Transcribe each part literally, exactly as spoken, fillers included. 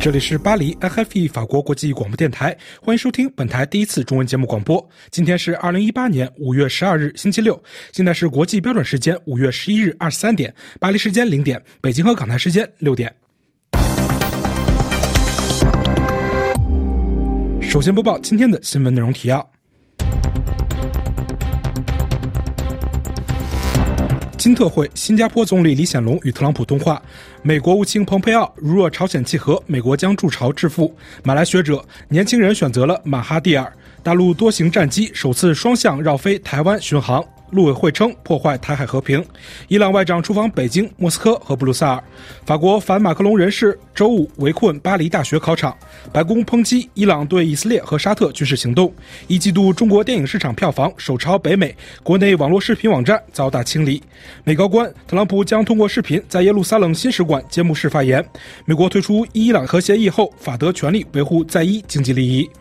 这里是巴黎 F I 法国国际广播电台，欢迎收听本台第一次中文节目广播。今天是二零一八年五月十二日星期六，现在是国际标准时间五月十一日二十三点，巴黎时间零点，北京和港台时间六点。首先播报今天的新闻内容提要。金特会，新加坡总理李显龙与特朗普通话。美国务卿蓬佩奥，如若朝鲜契合，美国将筑巢致富。马来学者，年轻人选择了马哈蒂尔。大陆多型战机首次双向绕飞台湾巡航。陆委会称破坏台海和平。伊朗外长出访北京、莫斯科和布鲁塞尔。法国反马克龙人士周五围困巴黎大学考场。白宫抨击伊朗对以色列和沙特军事行动。一季度中国电影市场票房首超北美，国内网络视频网站遭大清理。美高官特朗普将通过视频在耶路撒冷新使馆揭幕式发言。美国退出伊朗核协议后，法德全力维护在伊经济利益。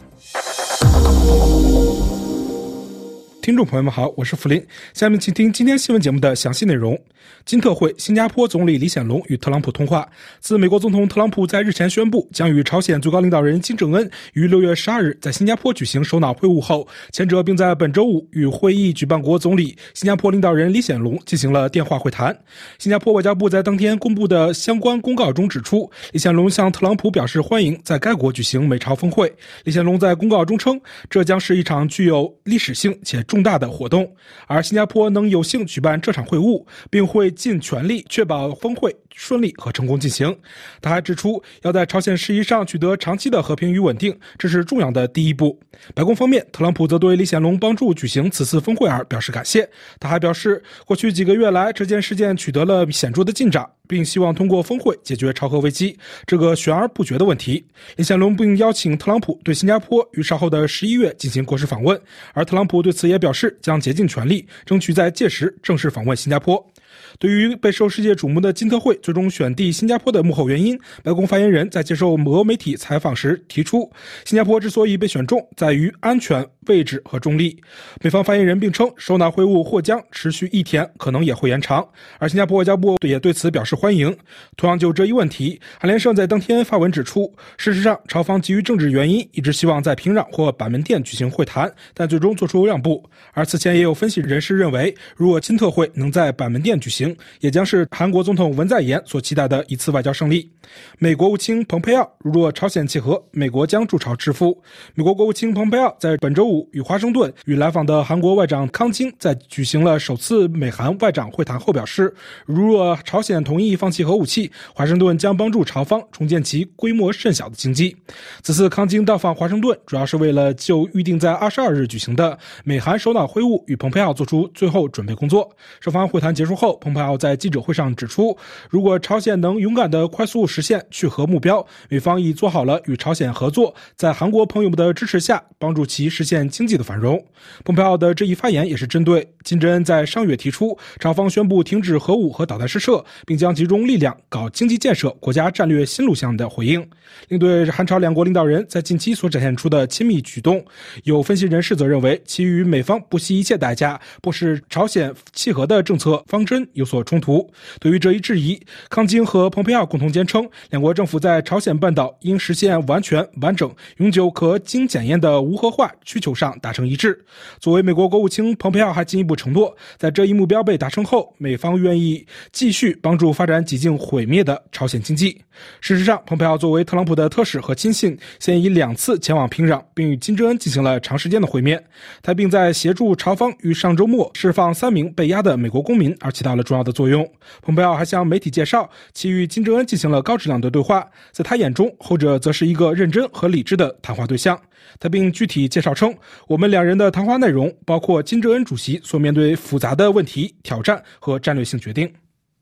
听众朋友们好，我是福林，下面请听今天新闻节目的详细内容。金特会，新加坡总理李显龙与特朗普通话。自美国总统特朗普在日前宣布将与朝鲜最高领导人金正恩于六月十二日在新加坡举行首脑会晤后，前者并在本周五与会议举办国总理、新加坡领导人李显龙进行了电话会谈。新加坡外交部在当天公布的相关公告中指出，李显龙向特朗普表示欢迎在该国举行美朝峰会。李显龙在公告中称，这将是一场具有历史性且重大的活动，而新加坡能有幸举办这场会晤，并会尽全力确保峰会顺利和成功进行。他还指出，要在朝鲜事宜上取得长期的和平与稳定，这是重要的第一步。白宫方面，特朗普则对李显龙帮助举行此次峰会而表示感谢。他还表示，过去几个月来，这件事件取得了显著的进展，并希望通过峰会解决朝核危机这个悬而不决的问题。李显龙并邀请特朗普对新加坡于稍后的十一月进行国事访问，而特朗普对此也表示将竭尽全力，争取在届时正式访问新加坡。对于备受世界瞩目的金特会最终选地新加坡的幕后原因，白宫发言人在接受俄媒体采访时提出，新加坡之所以被选中，在于安全、位置和中立。美方发言人并称，首脑会晤或将持续一天，可能也会延长，而新加坡外交部也对此表示欢迎。同样就这一问题，韩联社在当天发文指出，事实上朝方基于政治原因一直希望在平壤或板门店举行会谈，但最终做出让步。而此前也有分析人士认为，如果金特会能在板门店举行，也将是韩国总统文在寅所期待的一次外交胜利。美国务卿蓬佩奥，如若朝鲜契合，美国将筑巢致富。美国国务卿蓬佩奥在本周五与华盛顿与来访的韩国外长康京在举行了首次美韩外长会谈后表示，如若朝鲜同意放弃核武器，华盛顿将帮助朝方重建其规模甚小的经济。此次康京到访华盛顿，主要是为了就预定在二十二日举行的美韩首脑会晤与蓬佩奥做出最后准备工作。双方会谈结束后，蓬佩奥在记者会上指出，如果朝鲜能勇敢地快速实现去核目标，美方已做好了与朝鲜合作，在韩国朋友们的支持下帮助其实现经济的繁荣。蓬佩奥的这一发言也是针对金正恩在上月提出朝方宣布停止核武和导弹试射，并将集中力量搞经济建设国家战略新路线的回应。另对韩朝两国领导人在近期所展现出的亲密举动，有分析人士则认为其与美方不惜一切代价不使朝鲜契合的政策方针有所冲突。对于这一质疑，康京和蓬佩奥共同坚称，两国政府在朝鲜半岛应实现完全、完整、永久可经检验的无核化需求上达成一致。作为美国国务卿，蓬佩奥还进一步承诺，在这一目标被达成后，美方愿意继续帮助发展几近毁灭的朝鲜经济。事实上，蓬佩奥作为特朗普的特使和亲信，现已两次前往平壤，并与金正恩进行了长时间的会面。他并在协助朝方于上周末释放三名被押的美国公民而起到了重要的作用。蓬佩奥还向媒体介绍，其与金正恩进行了高质量的对话，在他眼中，后者则是一个认真和理智的谈话对象。他并具体介绍称，我们两人的谈话内容包括金正恩主席所面对复杂的问题、挑战和战略性决定。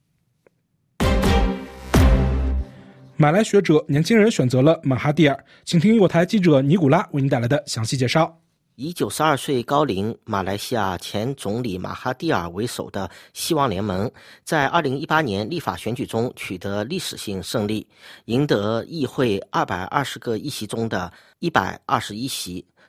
马来学者，年轻人选择了马哈蒂尔，请听我台记者尼古拉为您带来的详细介绍。 以九十二岁高龄马来西亚前总理马哈蒂尔为首的希望联盟在二零一八年立法选举中取得历史性胜利，赢得议会二百二十个议席中的一百二十一席，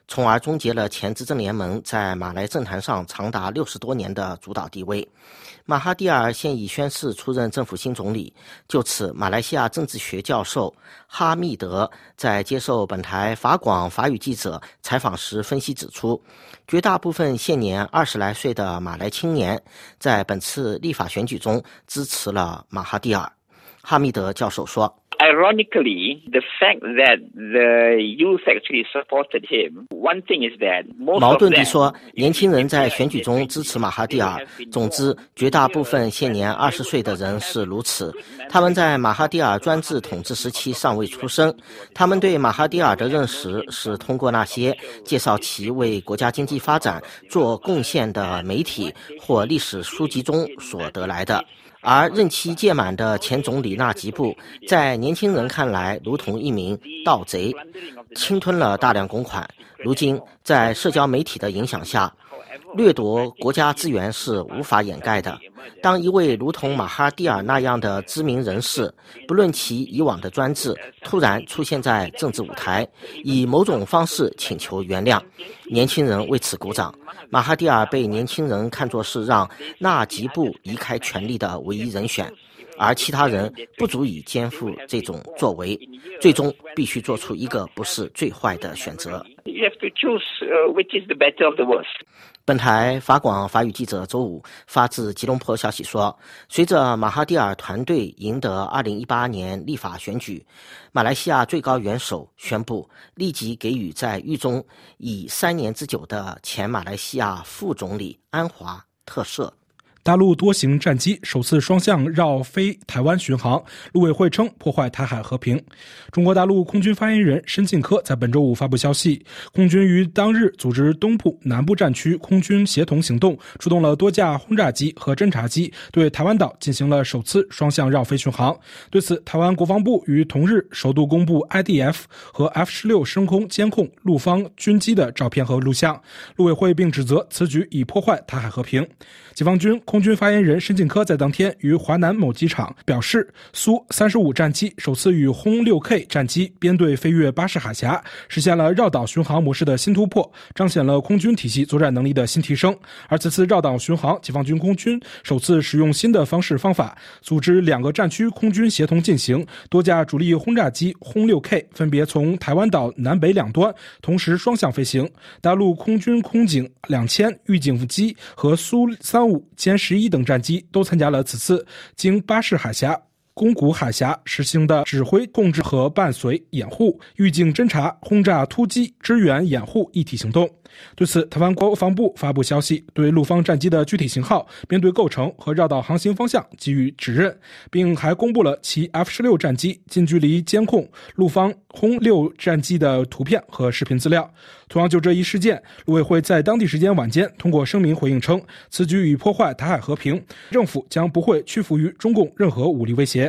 从而终结了前执政联盟在马来政坛上长达六十多年的主导地位。马哈蒂尔现已宣誓出任政府新总理。就此，马来西亚政治学教授哈密德在接受本台法广法语记者采访时分析指出，绝大部分现年二十来岁的马来青年在本次立法选举中支持了马哈蒂尔。哈密德教授说 Ironically, the fact that the youth actually supported him, one thing is that most 矛盾地说，年轻人在选举中支持马哈蒂尔。总之，绝大部分现年二十岁的人是如此。他们在马哈蒂尔专制统治时期尚未出生，他们对马哈蒂尔的认识是通过那些介绍其为国家经济发展做贡献的媒体或历史书籍中所得来的。而任期届满的前总理纳吉布，在年轻人看来如同一名盗贼，侵吞了大量公款。如今，在社交媒体的影响下，掠夺国家资源是无法掩盖的。当一位如同马哈蒂尔那样的知名人士，不论其以往的专制，突然出现在政治舞台，以某种方式请求原谅，年轻人为此鼓掌。马哈蒂尔被年轻人看作是让纳吉布移开权力的唯一人选，而其他人不足以肩负这种作为，最终必须做出一个不是最坏的选择。 You have to choose, uh, which is the better of the worst. 本台法广法语记者周五发自吉隆坡消息说，随着马哈蒂尔团队赢得二零一八年立法选举，马来西亚最高元首宣布立即给予在狱中已三年之久的前马来西亚副总理安华特赦。 大陆多型战机首次双向绕飞台湾巡航，陆委会称破坏台海和平。中国大陆空军发言人申进科在本周五发布消息，空军于当日组织东部、南部战区空军协同行动，出动了多架轰炸机和侦察机，对台湾岛进行了首次双向绕飞巡航。对此，台湾国防部于同日首度公布 I D F 和 F 十六 升空监控陆方军机的照片和录像，陆委会并指责此举已破坏台海和平。解放军空军发言人申进科在当天于华南某机场表示，苏三十五战机首次与轰 六 K 战机编队飞越巴士海峡，实现了绕岛巡航模式的新突破，彰显了空军体系作战能力的新提升。而此次绕岛巡航，解放军空军首次使用新的方式方法，组织两个战区空军协同进行，多架主力轰炸机轰 六 K 分别从台湾岛南北两端同时双向飞行。大陆空军空警两千预警机和苏三五歼十一等战机都参加了此次经巴士海峡、宫古海峡实行的指挥控制和伴随掩护、预警侦察、轰炸突击、支援掩护一体行动。对此，台湾国防部发布消息，对陆方战机的具体型号、编队构成和绕道航行方向给予指认，并还公布了其 F 十六 战机近距离监控陆方轰六战机的图片和视频资料。同样就这一事件，陆委会在当地时间晚间通过声明回应称，此举已破坏台海和平，政府将不会屈服于中共任何武力威胁。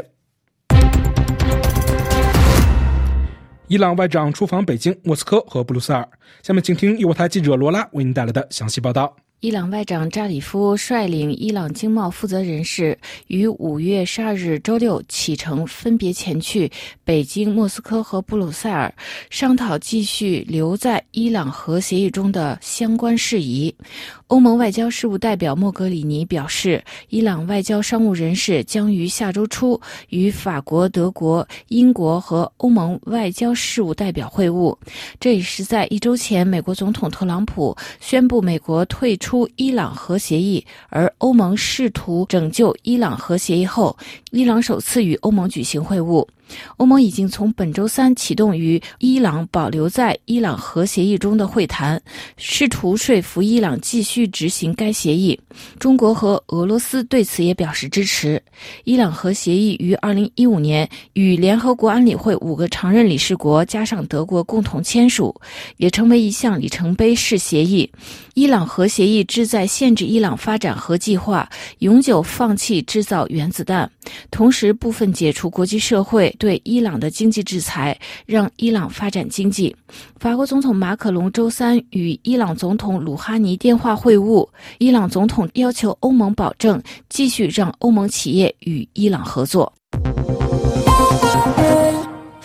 伊朗外长出访北京、莫斯科和布鲁塞尔。下面请听由台记者罗拉为您带来的详细报道。 伊朗外长扎里夫率领伊朗经贸负责人士于五月十二日周六启程，分别前去北京、莫斯科和布鲁塞尔，商讨继续留在伊朗核协议中的相关事宜。欧盟外交事务代表莫格里尼表示，伊朗外交商务人士将于下周初与法国、德国、英国和欧盟外交事务代表会晤。这也是在一周前美国总统特朗普宣布美国退出伊朗核协议，而欧盟试图拯救伊朗核协议后，伊朗首次与欧盟举行会晤。欧盟已经从本周三启动与伊朗保留在伊朗核协议中的会谈，试图说服伊朗继续执行该协议。中国和俄罗斯对此也表示支持。伊朗核协议于二零一五年与联合国安理会五个常任理事国加上德国共同签署，也成为一项里程碑式协议。伊朗核协议旨在限制伊朗发展核计划，永久放弃制造原子弹，同时部分解除国际社会对伊朗的经济制裁，让伊朗发展经济。法国总统马可龙周三与伊朗总统鲁哈尼电话会晤，伊朗总统要求欧盟保证继续让欧盟企业与伊朗合作。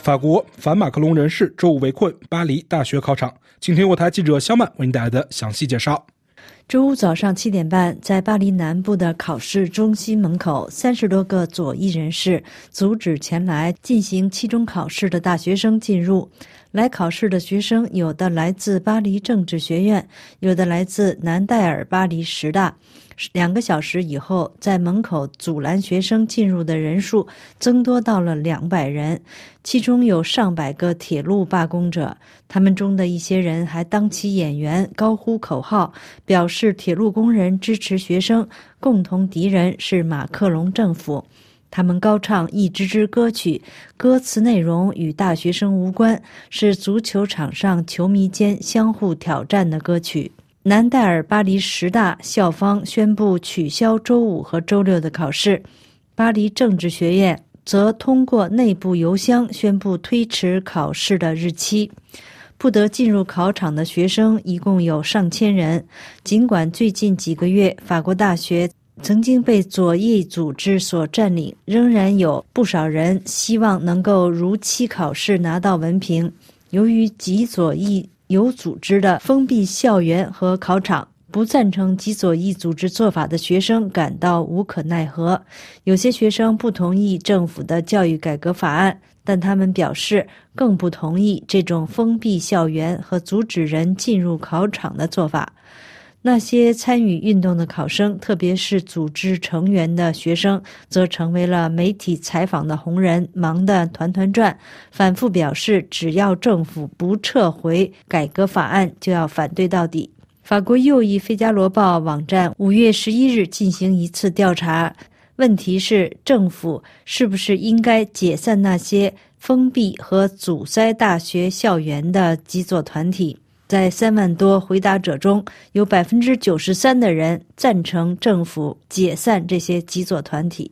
法国反马克龙人士周五围困巴黎大学考场。请听我台记者肖曼为您带来的详细介绍。 周五早上七点半，在巴黎南部的考试中心门口，三十多个左翼人士阻止前来进行期中考试的大学生进入。来考试的学生有的来自巴黎政治学院，有的来自南戴尔巴黎师大。两个小时以后，在门口阻拦学生进入的人数增多到了两百人，其中有上百个铁路罢工者。他们中的一些人还当起演员，高呼口号，表示铁路工人支持学生，共同敌人是马克龙政府。他们高唱一支支歌曲，歌词内容与大学生无关，是足球场上球迷间相互挑战的歌曲。南戴尔巴黎师大校方宣布取消周五和周六的考试，巴黎政治学院则通过内部邮箱宣布推迟考试的日期。不得进入考场的学生一共有上千人，尽管最近几个月法国大学曾经被左翼组织所占领，仍然有不少人希望能够如期考试拿到文凭。由于极左翼有组织的封闭校园和考场，不赞成极左翼组织做法的学生感到无可奈何。有些学生不同意政府的教育改革法案，但他们表示更不同意这种封闭校园和阻止人进入考场的做法。那些参与运动的考生，特别是组织成员的学生，则成为了媒体采访的红人，忙得团团转，反复表示只要政府不撤回改革法案，就要反对到底。法国右翼《费加罗报》网站五月十一日进行一次调查，问题是政府是不是应该解散那些封闭和阻塞大学校园的极左团体。在三万多回答者中，有 百分之九十三 的人赞成政府解散这些极左团体。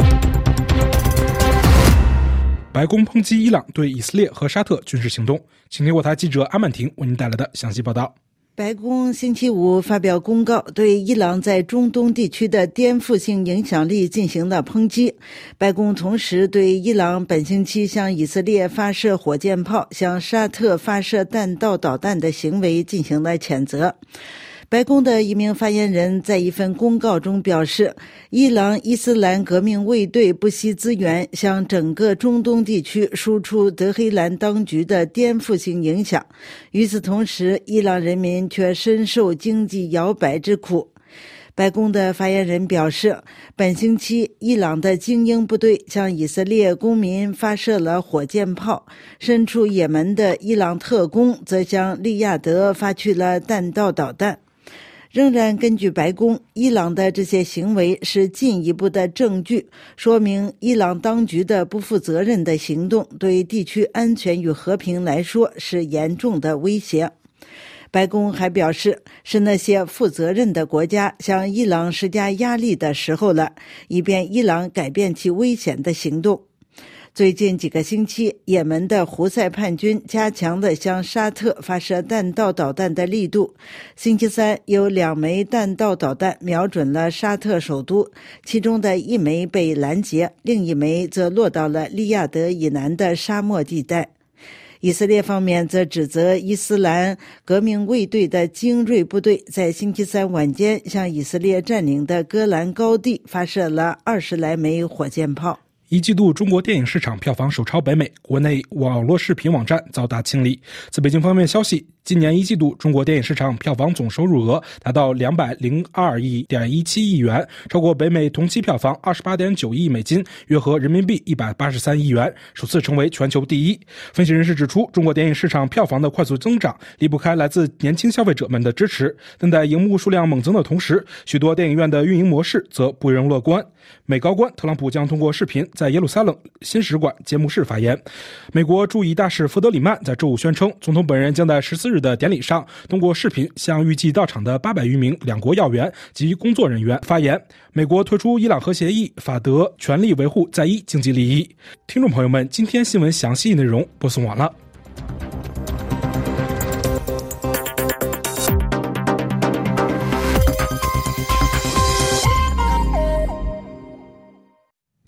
白宫抨击伊朗对以色列和沙特军事行动。请听我台记者阿曼婷为您带来的详细报道。 白宫星期五发表公告，对伊朗在中东地区的颠覆性影响力进行了抨击。白宫同时对伊朗本星期向以色列发射火箭炮、向沙特发射弹道导弹的行为进行了谴责。白宫的一名发言人在一份公告中表示，伊朗伊斯兰革命卫队不惜资源，向整个中东地区输出德黑兰当局的颠覆性影响。与此同时，伊朗人民却深受经济摇摆之苦。白宫的发言人表示，本星期伊朗的精英部队向以色列公民发射了火箭炮，身处也门的伊朗特工则向利雅得发去了弹道导弹。仍然根据白宫，伊朗的这些行为是进一步的证据，说明伊朗当局的不负责任的行动对地区安全与和平来说是严重的威胁。白宫还表示，是那些负责任的国家向伊朗施加压力的时候了，以便伊朗改变其危险的行动。最近几个星期，也门的胡塞叛军加强了向沙特发射弹道导弹的力度。星期三，有两枚弹道导弹瞄准了沙特首都，其中的一枚被拦截，另一枚则落到了利雅得以南的沙漠地带。以色列方面则指责伊斯兰革命卫队的精锐部队在星期三晚间向以色列占领的戈兰高地发射了二十来枚火箭炮。 一季度中国电影市场票房首超北美，国内网络视频网站遭大清理。自北京方面消息，今年一季度中国电影市场票房总收入额达到两百零二亿点一七亿元，超过北美同期票房二十八点九亿美金，约合人民币一百八十三亿元，首次成为全球第一。分析人士指出，中国电影市场票房的快速增长离不开来自年轻消费者们的支持，但在荧幕数量猛增的同时，许多电影院的运营模式则不容乐观。美高官特朗普将通过视频在耶路撒冷新使馆揭幕式发言。美国驻以大使弗德里曼在周五宣称，总统本人将在十四日的典礼上通过视频向预计到场的八百余名两国要员及工作人员发言。美国退出伊朗核协议，法德全力维护在伊经济利益。听众朋友们，今天新闻详细内容播送完了。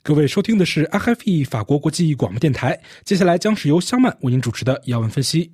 各位收听的是 R F I 法国国际广播电台，接下来将是由香曼为您主持的要闻分析。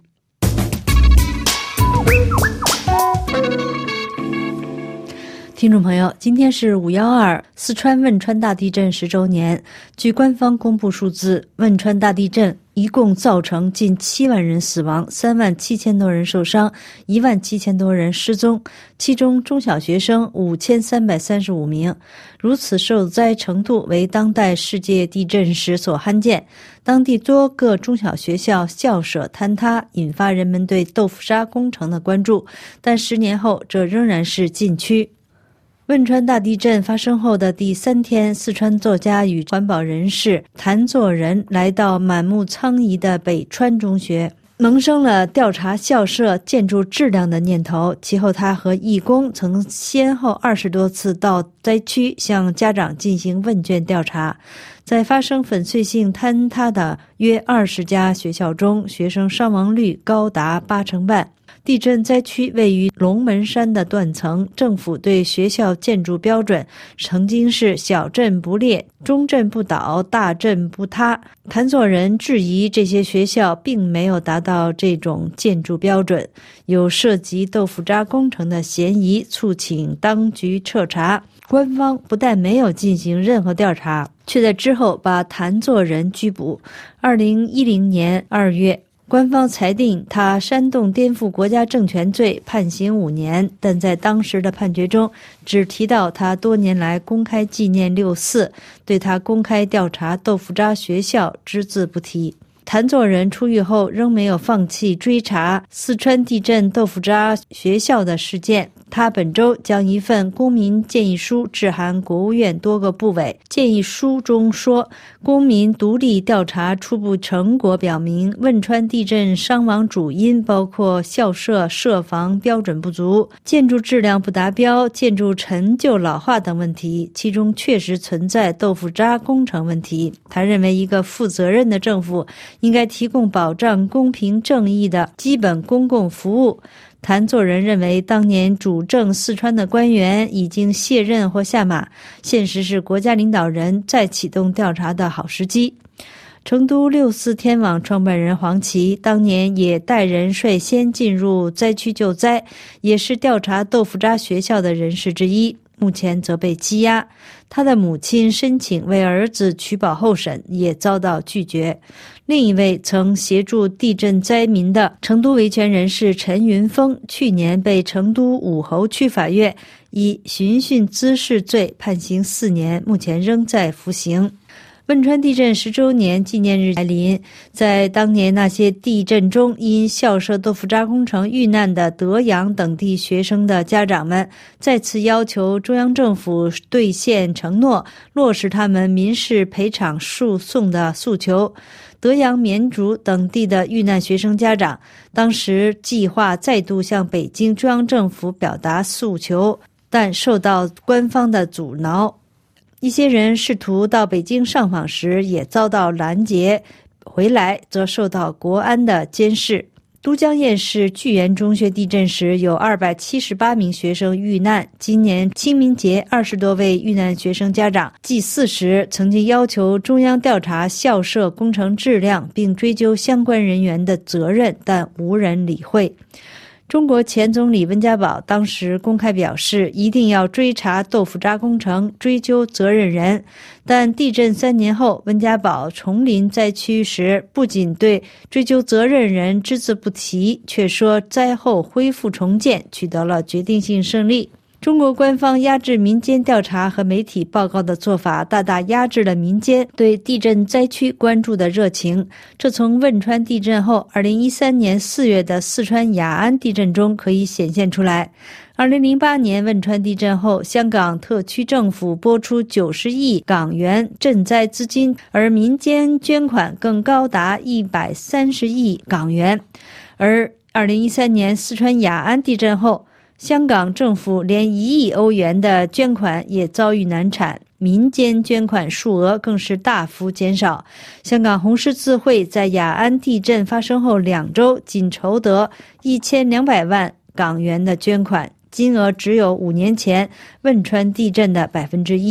听众朋友，今天是五一二，四川汶川大地震十周年。据官方公布数字，汶川大地震一共造成近七万人死亡，三万七千多人受伤，一万七千多人失踪，其中中小学生五千三百三十五名。如此受灾程度为当代世界地震时所罕见。当地多个中小学校校舍坍塌，引发人们对豆腐渣工程的关注，但十年后这仍然是禁区。汶川大地震发生后的第三天，四川作家与环保人士谭作人来到满目苍夷的北川中学，萌生了调查校舍建筑质量的念头。其后他和义工曾先后二十多次到灾区向家长进行问卷调查。在发生粉碎性坍塌的约二十家学校中，学生伤亡率高达八成半。地震灾区位于龙门山的断层，政府对学校建筑标准曾经是小震不裂、中震不倒、大震不塌。谭作人质疑这些学校并没有达到这种建筑标准，有涉及豆腐渣工程的嫌疑，促请当局彻查。官方不但没有进行任何调查，却在之后把谭作人拘捕。二零一零年二月，官方裁定他煽动颠覆国家政权罪，判刑五年，但在当时的判决中只提到他多年来公开纪念六四，对他公开调查豆腐渣学校只字不提。谭作人出狱后仍没有放弃追查四川地震豆腐渣学校的事件。他本周将一份公民建议书致函国务院多个部委。建议书中说，公民独立调查初步成果表明，汶川地震伤亡主因包括校舍设防标准不足、建筑质量不达标、建筑陈旧老化等问题，其中确实存在豆腐渣工程问题。他认为，一个负责任的政府应该提供保障公平正义的基本公共服务。谭作人认为，当年主政四川的官员已经卸任或下马，现实是国家领导人再启动调查的好时机。成都六四天网创办人黄琦当年也带人率先进入灾区救灾，也是调查豆腐渣学校的人士之一，目前则被羁押。他的母亲申请为儿子取保候审，也遭到拒绝。另一位曾协助地震灾民的成都维权人士陈云峰，去年被成都武侯区法院以寻衅滋事罪判刑四年，目前仍在服刑。汶川地震十周年纪念日来临，在当年那些地震中因校舍豆腐渣工程遇难的德阳等地学生的家长们再次要求中央政府兑现承诺，落实他们民事赔偿诉讼的诉求。德阳、绵竹等地的遇难学生家长当时计划再度向北京中央政府表达诉求，但受到官方的阻挠。一些人试图到北京上访时也遭到拦截，回来则受到国安的监视。都江堰市巨源中学地震时有二百七十八名学生遇难。今年清明节，二十多位遇难学生家长祭祀时曾经要求中央调查校舍工程质量，并追究相关人员的责任，但无人理会。中国前总理温家宝当时公开表示，一定要追查豆腐渣工程，追究责任人。但地震三年后，温家宝重临灾区时，不仅对追究责任人只字不提，却说灾后恢复重建取得了决定性胜利。中国官方压制民间调查和媒体报告的做法，大大压制了民间对地震灾区关注的热情。这从汶川地震后二零一三年四月的四川雅安地震中可以显现出来。二零零八年汶川地震后，香港特区政府拨出九十亿港元赈灾资金，而民间捐款更高达一百三十亿港元。而二零一三年四川雅安地震后，香港政府连一亿欧元的捐款也遭遇难产，民间捐款数额更是大幅减少。香港红十字会在雅安地震发生后两周，仅筹得一千两百万港元的捐款，金额只有五年前汶川地震的百分之一。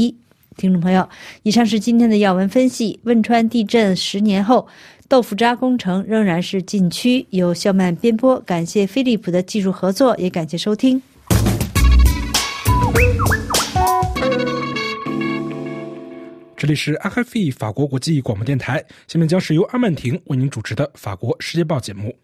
听众朋友，以上是今天的要闻分析。汶川地震十年后，豆腐渣工程仍然是禁区，由肖曼编播，感谢飞利浦的技术合作，也感谢收听。 这里是 R F I 法国国际广播电台，下面将是由阿曼婷为您主持的法国世界报节目。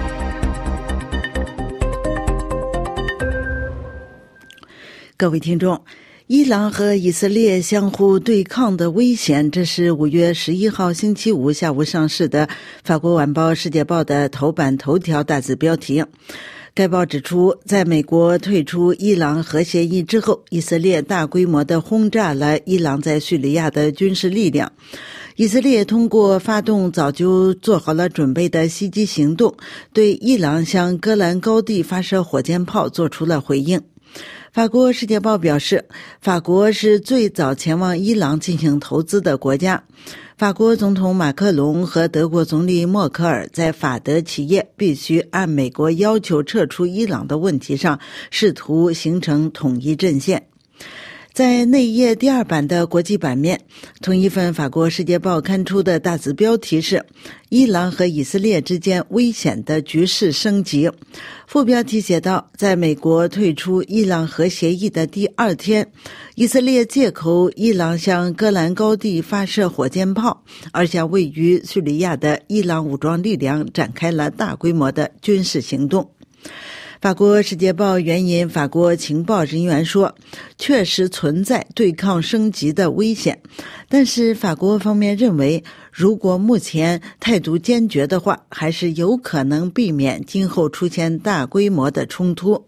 各位听众，伊朗和以色列相互对抗的危险，这是五月十一号星期五下午上市的法国晚报《世界报》的头版头条大字标题。该报指出，在美国退出伊朗核协议之后，以色列大规模地轰炸了伊朗在叙利亚的军事力量。以色列通过发动早就做好了准备的袭击行动，对伊朗向戈兰高地发射火箭炮做出了回应。法国《世界报》表示，法国是最早前往伊朗进行投资的国家。法国总统马克龙和德国总理默克尔在法德企业必须按美国要求撤出伊朗的问题上，试图形成统一阵线。在内页第二版的国际版面，同一份法国《世界报》刊出的大字标题是伊朗和以色列之间危险的局势升级。副标题写道，在美国退出伊朗核协议的第二天，以色列借口伊朗向戈兰高地发射火箭炮，而向位于叙利亚的伊朗武装力量展开了大规模的军事行动。法国《世界报》援引法国情报人员说，确实存在对抗升级的危险，但是法国方面认为，如果目前态度坚决的话，还是有可能避免今后出现大规模的冲突。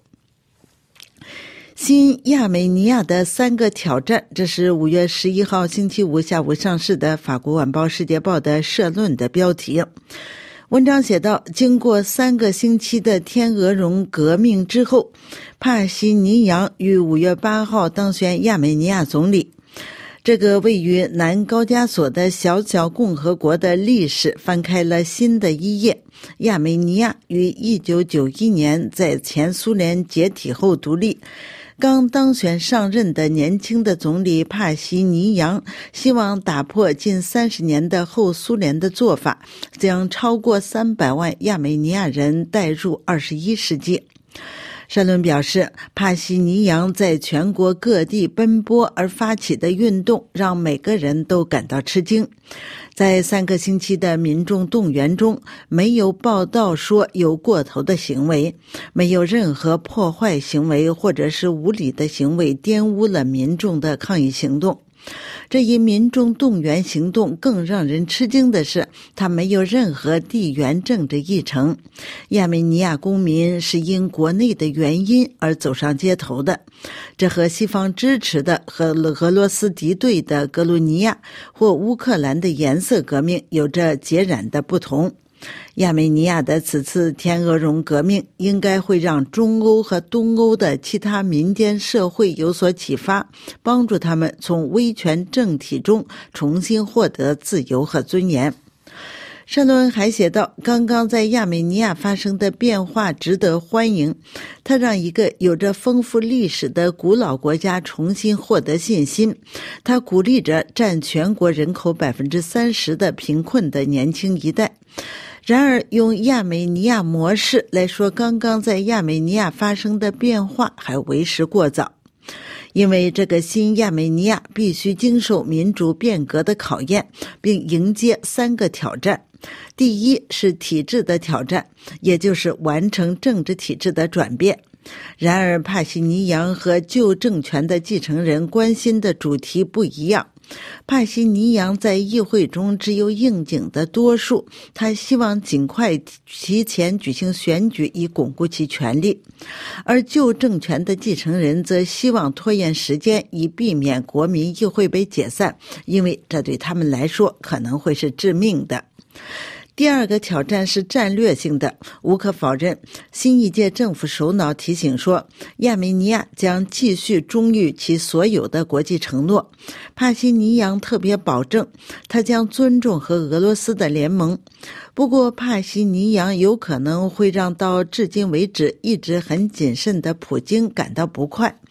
新亚美尼亚的三个挑战，这是五月十一号星期五下午上市的法国晚报《世界报》的社论的标题。文章写道，经过三个星期的天鹅绒革命之后，帕西尼扬于五月八号当选亚美尼亚总理。这个位于南高加索的小小共和国的历史翻开了新的一页。亚美尼亚于一九九一年在前苏联解体后独立。刚当选上任的年轻的总理帕西尼扬希望打破近三十年的后苏联的做法，将超过三百万亚美尼亚人带入二十一世纪。社论表示，帕西尼扬在全国各地奔波而发起的运动让每个人都感到吃惊。在三个星期的民众动员中，没有报道说有过头的行为，没有任何破坏行为或者是无理的行为玷污了民众的抗议行动。这一民众动员行动更让人吃惊的是，它没有任何地缘政治议程。亚美尼亚公民是因国内的原因而走上街头的，这和西方支持的和俄罗斯敌对的格鲁尼亚或乌克兰的颜色革命有着截然的不同。亚美尼亚的此次天鹅绒革命应该会让中欧和东欧的其他民间社会有所启发，帮助他们从威权政体中重新获得自由和尊严。社论还写道，刚刚在亚美尼亚发生的变化值得欢迎，它让一个有着丰富历史的古老国家重新获得信心，它鼓励着占全国人口 百分之三十 的贫困的年轻一代。然而，用亚美尼亚模式来说刚刚在亚美尼亚发生的变化还为时过早，因为这个新亚美尼亚必须经受民主变革的考验，并迎接三个挑战。第一是体制的挑战，也就是完成政治体制的转变。然而，帕西尼扬和旧政权的继承人关心的主题不一样。帕西尼扬在议会中只有应景的多数，他希望尽快提前举行选举以巩固其权力，而旧政权的继承人则希望拖延时间以避免国民议会被解散，因为这对他们来说可能会是致命的。第二个挑战是战略性的，无可否认，新一届政府首脑提醒说，亚美尼亚将继续忠于其所有的国际承诺。帕西尼扬特别保证，他将尊重和俄罗斯的联盟。不过，帕西尼扬有可能会让到至今为止一直很谨慎的普京感到不快。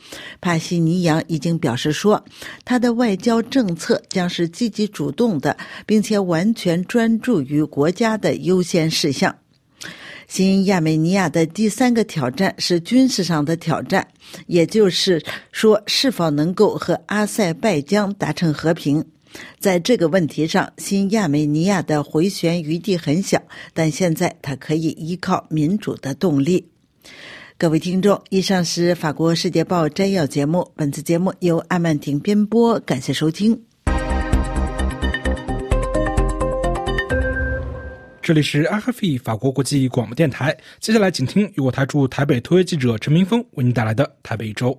帕西尼扬已经表示说，他的外交政策将是积极主动的，并且完全专注于国家的优先事项。新亚美尼亚的第三个挑战是军事上的挑战，也就是说是否能够和阿塞拜疆达成和平。在这个问题上，新亚美尼亚的回旋余地很小，但现在它可以依靠民主的动力。各位听众，以上是法国世界报摘要节目，本次节目由阿曼婷编播，感谢收听。 这里是 R F I 法国国际广播电台，接下来请听由我台驻台北特约记者陈明峰为您带来的台北一周。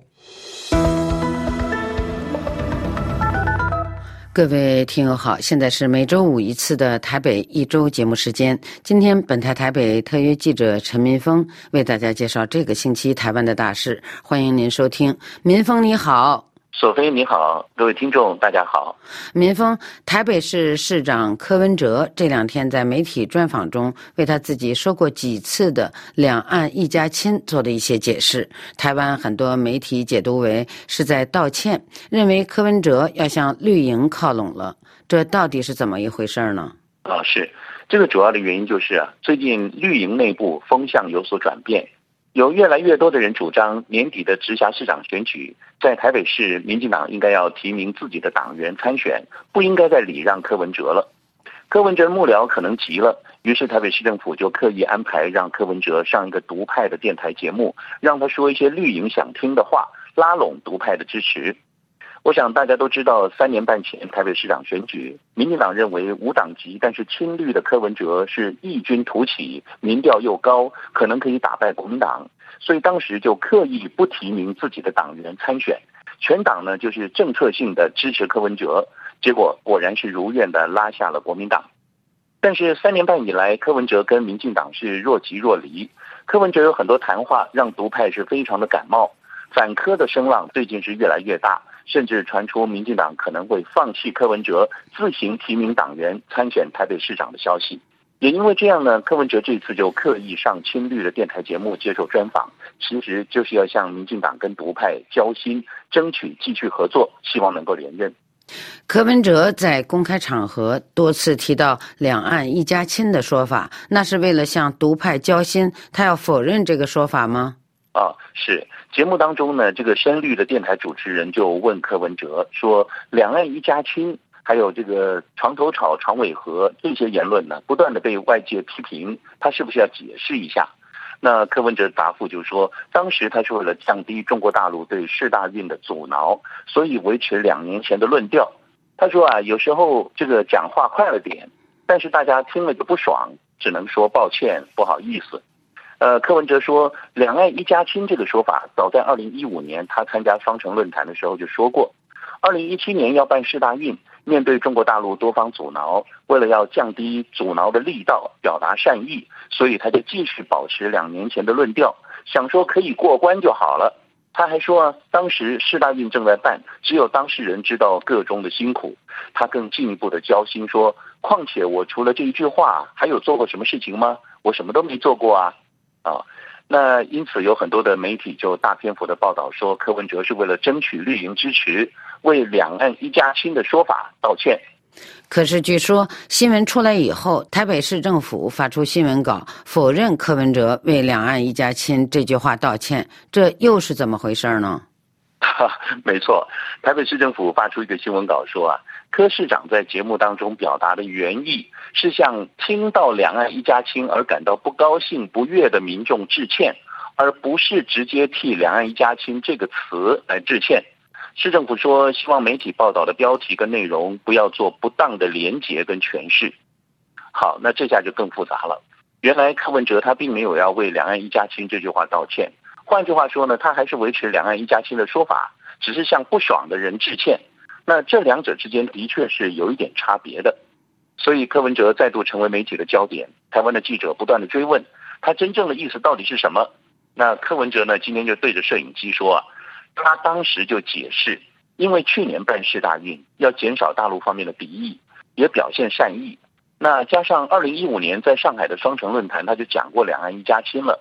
各位听友好，现在是每周五一次的台北一周节目时间。今天本台台北特约记者陈民峰为大家介绍这个星期台湾的大事，欢迎您收听。民峰你好。 索菲你好，各位听众大家好。 民峰，台北市市长柯文哲这两天在媒体专访中为他自己说过几次的两岸一家亲做了一些解释，台湾很多媒体解读为是在道歉，认为柯文哲要向绿营靠拢了，这到底是怎么一回事呢？ 啊，是这个主要的原因就是啊，最近绿营内部风向有所转变，有越来越多的人主张年底的直辖市长选举，在台北市民进党应该要提名自己的党员参选，不应该再礼让柯文哲了。柯文哲的幕僚可能急了，于是台北市政府就刻意安排让柯文哲上一个独派的电台节目，让他说一些绿营想听的话，拉拢独派的支持。我想大家都知道，三年半前台北市长选举，民进党认为无党籍但是亲绿的柯文哲是异军突起，民调又高，可能可以打败国民党，所以当时就刻意不提名自己的党员参选，全党呢就是政策性的支持柯文哲，结果果然是如愿的拉下了国民党。但是三年半以来，柯文哲跟民进党是若即若离，柯文哲有很多谈话让独派是非常的感冒，反柯的声浪最近是越来越大，甚至传出民进党可能会放弃柯文哲，自行提名党员参选台北市长的消息。也因为这样呢，柯文哲这次就刻意上亲绿的电台节目接受专访，其实就是要向民进党跟独派交心，争取继续合作，希望能够连任。 柯文哲在公开场合多次提到两岸一家亲的说法，那是为了向独派交心，他要否认这个说法吗？ 啊，是。节目当中呢，这个深绿的电台主持人就问柯文哲说，两岸一家亲还有这个床头吵床尾和这些言论呢，不断的被外界批评，他是不是要解释一下？那柯文哲答复就说，当时他是为了降低中国大陆对世大运的阻挠，所以维持两年前的论调。他说啊，有时候这个讲话快了点，但是大家听了就不爽，只能说抱歉，不好意思。呃，柯文哲说，两岸一家亲这个说法，早在二零一五年他参加双城论坛的时候就说过。二零一七年要办世大运，面对中国大陆多方阻挠，为了要降低阻挠的力道，表达善意，所以他就继续保持两年前的论调，想说可以过关就好了。他还说啊，当时世大运正在办，只有当事人知道个中的辛苦。他更进一步的交心说，况且我除了这一句话，还有做过什么事情吗？我什么都没做过啊。啊，那因此有很多的媒体就大篇幅的报道说，柯文哲是为了争取绿营支持，为两岸一家亲的说法道歉。 可是据说新闻出来以后，台北市政府发出新闻稿否认柯文哲为两岸一家亲这句话道歉，这又是怎么回事呢？ 没错，台北市政府发出一个新闻稿说啊，柯市长在节目当中表达的原意是向听到两岸一家亲而感到不高兴不悦的民众致歉，而不是直接替两岸一家亲这个词来致歉。市政府说，希望媒体报道的标题跟内容不要做不当的连结跟诠释。好，那这下就更复杂了。原来柯文哲他并没有要为两岸一家亲这句话道歉，换句话说呢，他还是维持两岸一家亲的说法，只是向不爽的人致歉。那这两者之间的确是有一点差别的，所以柯文哲再度成为媒体的焦点，台湾的记者不断的追问他真正的意思到底是什么。那柯文哲呢，今天就对着摄影机说啊，他当时就解释，因为去年办世大运要减少大陆方面的敌意，也表现善意，那加上二零一五年在上海的双城论坛他就讲过两岸一家亲了，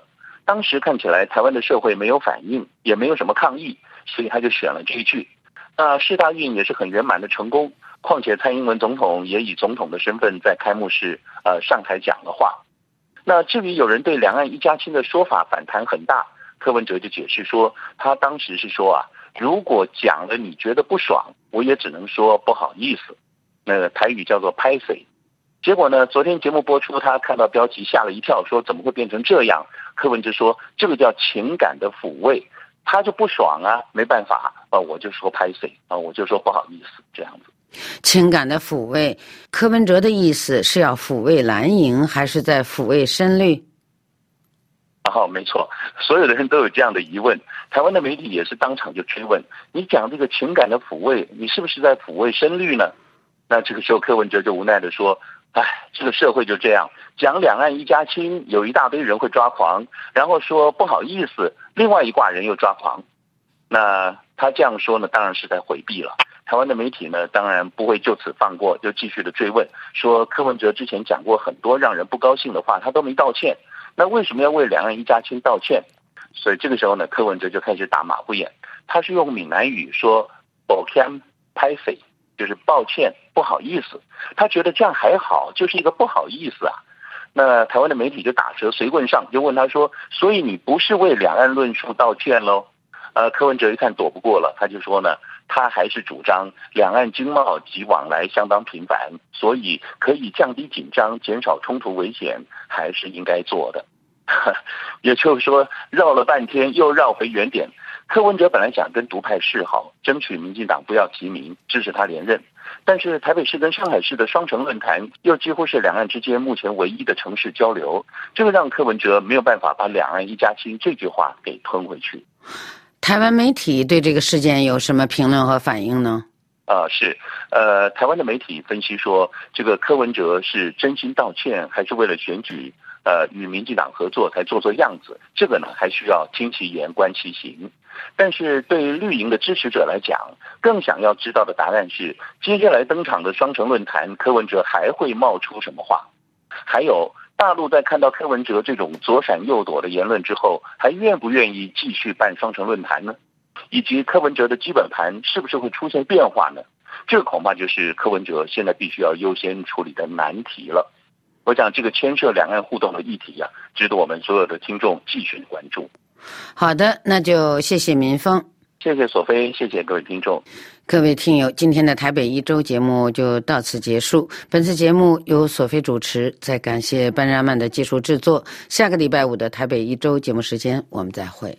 当时看起来台湾的社会没有反应，也没有什么抗议，所以他就选了这一句。那世大运也是很圆满的成功，况且蔡英文总统也以总统的身份在开幕式呃上台讲了话。那至于有人对两岸一家亲的说法反弹很大，柯文哲就解释说，他当时是说啊，如果讲了你觉得不爽，我也只能说不好意思，那个台语叫做拍谁。结果呢，昨天节目播出，他看到标题吓了一跳，说怎么会变成这样？柯文哲说这个叫情感的抚慰，他就不爽啊，没办法啊，我就说拍谁啊，我就说不好意思，这样子。 情感的抚慰，柯文哲的意思是要抚慰蓝营，还是在抚慰深绿？ 哦，没错，所有的人都有这样的疑问。台湾的媒体也是当场就追问，你讲这个情感的抚慰，你是不是在抚慰深绿呢？那这个时候柯文哲就无奈的说，哎，这个社会就这样，讲两岸一家亲，有一大堆人会抓狂，然后说不好意思，另外一挂人又抓狂。那他这样说呢，当然是在回避了。台湾的媒体呢，当然不会就此放过，就继续的追问，说柯文哲之前讲过很多让人不高兴的话，他都没道歉，那为什么要为两岸一家亲道歉？所以这个时候呢，柯文哲就开始打马虎眼，他是用闽南语说抱歉拍匪，就是抱歉不好意思，他觉得这样还好，就是一个不好意思啊。那台湾的媒体就打蛇随棍上，就问他说，所以你不是为两岸论述道歉喽？呃，柯文哲一看躲不过了，他就说呢，他还是主张两岸经贸及往来相当频繁，所以可以降低紧张，减少冲突危险，还是应该做的。也就是说，绕了半天又绕回原点。柯文哲本来想跟独派示好，争取民进党不要提名，支持他连任。但是台北市跟上海市的双城论坛又几乎是两岸之间目前唯一的城市交流，这个让柯文哲没有办法把两岸一家亲这句话给吞回去。 台湾媒体对这个事件有什么评论和反应呢？ 啊、呃，是，呃，台湾的媒体分析说，这个柯文哲是真心道歉，还是为了选举，呃，与民进党合作才做做样子？这个呢，还需要听其言，观其行。但是对于绿营的支持者来讲，更想要知道的答案是，接下来登场的双城论坛，柯文哲还会冒出什么话？还有，大陆在看到柯文哲这种左闪右躲的言论之后，还愿不愿意继续办双城论坛呢？以及柯文哲的基本盘是不是会出现变化呢？这恐怕就是柯文哲现在必须要优先处理的难题了。我想这个牵涉两岸互动的议题啊，值得我们所有的听众继续关注。 好的，那就谢谢民峰， 谢谢索菲，谢谢各位听众。 各位听友，今天的台北一周节目就到此结束。本次节目由索菲主持，再感谢班രാ曼的技术制作。下个礼拜五的台北一周节目时间，我们再会。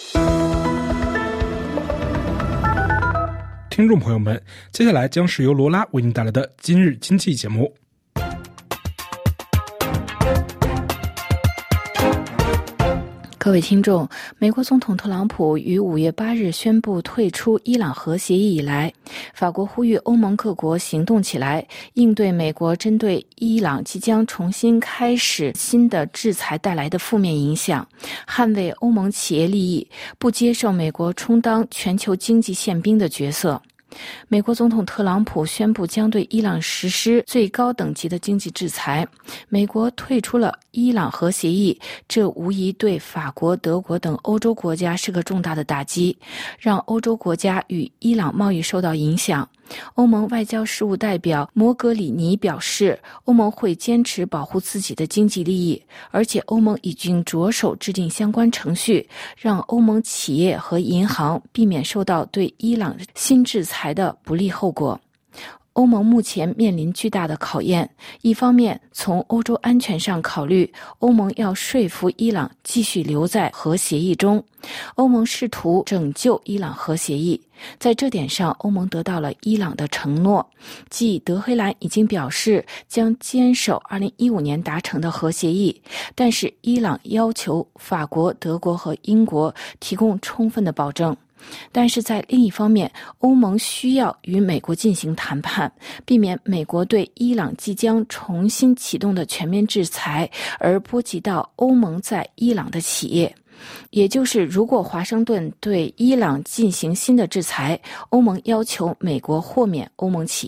听众朋友们，接下来将是由罗拉为您带来的今日经济节目。 各位听众，美国总统特朗普于五月八日宣布退出伊朗核协议以来，法国呼吁欧盟各国行动起来，应对美国针对伊朗即将重新开始新的制裁带来的负面影响，捍卫欧盟企业利益，不接受美国充当全球经济宪兵的角色。美国总统特朗普宣布将对伊朗实施最高等级的经济制裁，美国退出了伊朗核协议，这无疑对法国、德国等欧洲国家是个重大的打击，让欧洲国家与伊朗贸易受到影响。欧盟外交事务代表摩格里尼表示，欧盟会坚持保护自己的经济利益，而且欧盟已经着手制定相关程序，让欧盟企业和银行避免受到对伊朗新制裁的不利后果。欧盟目前面临巨大的考验，一方面从欧洲安全上考虑，欧盟要说服伊朗继续留在核协议中，欧盟试图拯救伊朗核协议。在这点上，欧盟得到了伊朗的承诺，即德黑兰已经表示将坚守二零一五年达成的核协议，但是伊朗要求法国、德国和英国提供充分的保证。但是在另一方面，欧盟需要与美国进行谈判，避免美国对伊朗即将重新启动的全面制裁而波及到欧盟在伊朗的企业。也就是如果华盛顿对伊朗进行新的制裁，欧盟要求美国豁免欧盟企业。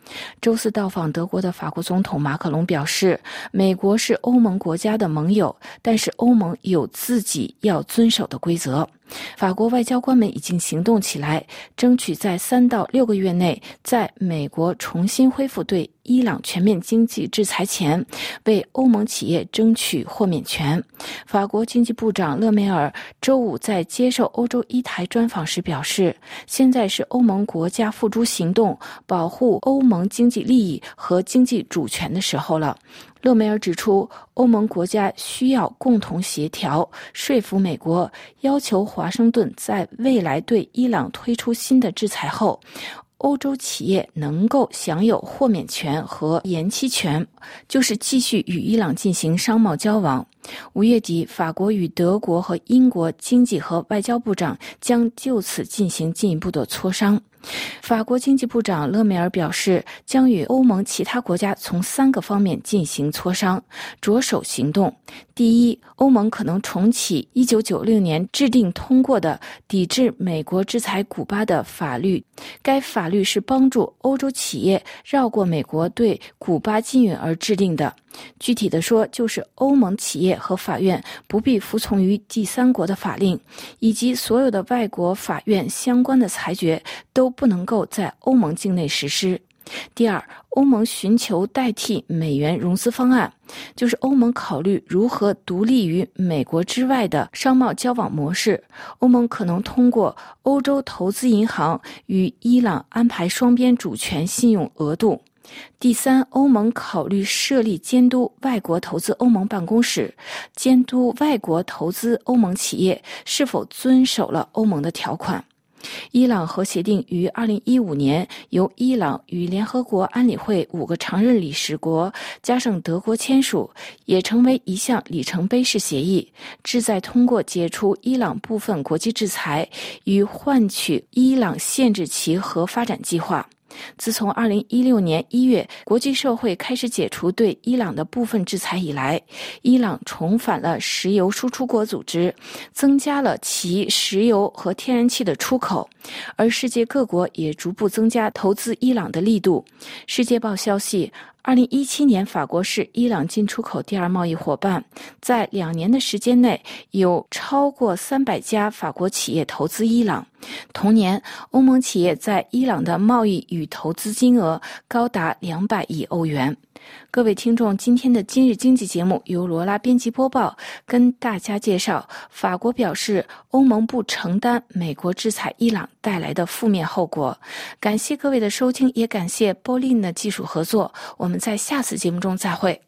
周四到访德国的法国总统马克龙表示，美国是欧盟国家的盟友，但是欧盟有自己要遵守的规则。法国外交官们已经行动起来，争取在三到六个月内，在美国重新恢复对伊朗全面经济制裁前，为欧盟企业争取豁免权。法国经济部长勒梅尔周五在接受欧洲一台专访时表示，现在是欧盟国家付诸行动，保护欧盟经济利益和经济主权的时候了。勒梅尔指出，欧盟国家需要共同协调，说服美国，要求华盛顿在未来对伊朗推出新的制裁后，欧洲企业能够享有豁免权和延期权，就是继续与伊朗进行商贸交往。五月底，法国与德国和英国经济和外交部长将就此进行进一步的磋商。法国经济部长勒梅尔表示，将与欧盟其他国家从三个方面进行磋商，着手行动。第一，欧盟可能重启一九九六年制定通过的抵制美国制裁古巴的法律，该法律是帮助欧洲企业绕过美国对古巴禁运而制定的。具体的说，就是欧盟企业和法院不必服从于第三国的法令，以及所有的外国法院相关的裁决都不能够在欧盟境内实施。第二，欧盟寻求代替美元融资方案，就是欧盟考虑如何独立于美国之外的商贸交往模式。欧盟可能通过欧洲投资银行与伊朗安排双边主权信用额度。第三，欧盟考虑设立监督外国投资欧盟办公室，监督外国投资欧盟企业是否遵守了欧盟的条款。伊朗核协定于二零一五年由伊朗与联合国安理会五个常任理事国加上德国签署，也成为一项里程碑式协议，旨在通过解除伊朗部分国际制裁与换取伊朗限制其核发展计划。自从二零一六年一月国际社会开始解除对伊朗的部分制裁以来，伊朗重返了石油输出国组织，增加了其石油和天然气的出口，而世界各国也逐步增加投资伊朗的力度。世界报消息，二零一七年法国是伊朗进出口第二贸易伙伴，在两年的时间内有超过三百家法国企业投资伊朗。同年，欧盟企业在伊朗的贸易与投资金额高达两百亿欧元。各位听众，今天的今日经济节目由罗拉编辑播报，跟大家介绍法国表示欧盟不承担美国制裁伊朗带来的负面后果。感谢各位的收听，也感谢波林的技术合作，我们在下次节目中再会。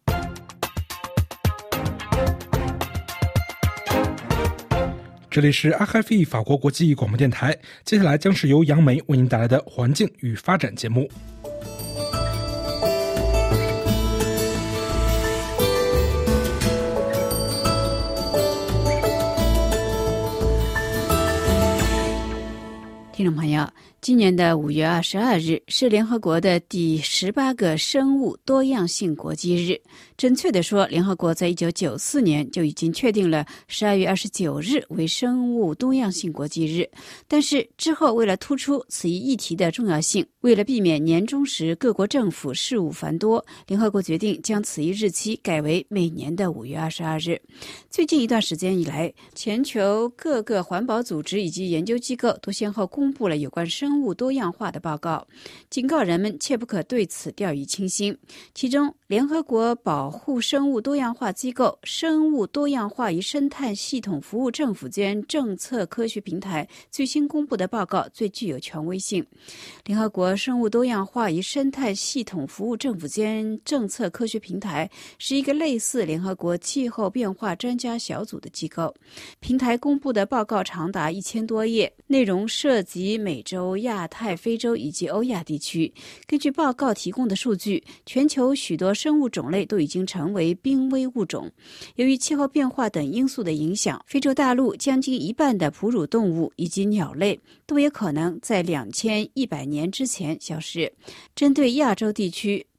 这里是 R F I 法国国际广播电台，接下来将是由杨梅为您带来的环境与发展节目。 听众朋友，今年的五月二十二日是联合国的第十八个生物多样性国际日。准确地说，联合国在一九九四年就已经确定了十二月二十九日为生物多样性国际日，但是之后为了突出此一议题的重要性，为了避免年终时各国政府事务繁多，联合国决定将此一日期改为每年的五月二十二日。最近一段时间以来，全球各个环保组织以及研究机构都先后公布了有关生物多样化的报告，警告人们切不可对此掉以轻心。其中，联合国保护生物多样化机构生物多样化与生态系统服务政府间政策科学平台最新公布的报告最具有权威性。联合国生物多样化与生态系统服务政府间政策科学平台是一个类似联合国气候变化专家小组的机构。平台公布的报告长达一千多页，内容涉及美洲、亚太、非洲以及欧亚地区。根据报告提供的数据，全球许多生物种类都已经成为濒危物种。由于气候变化等因素的影响，非洲大陆将近一半的哺乳动物以及鸟类都有可能在两千一百年之前消失。针对亚洲地区，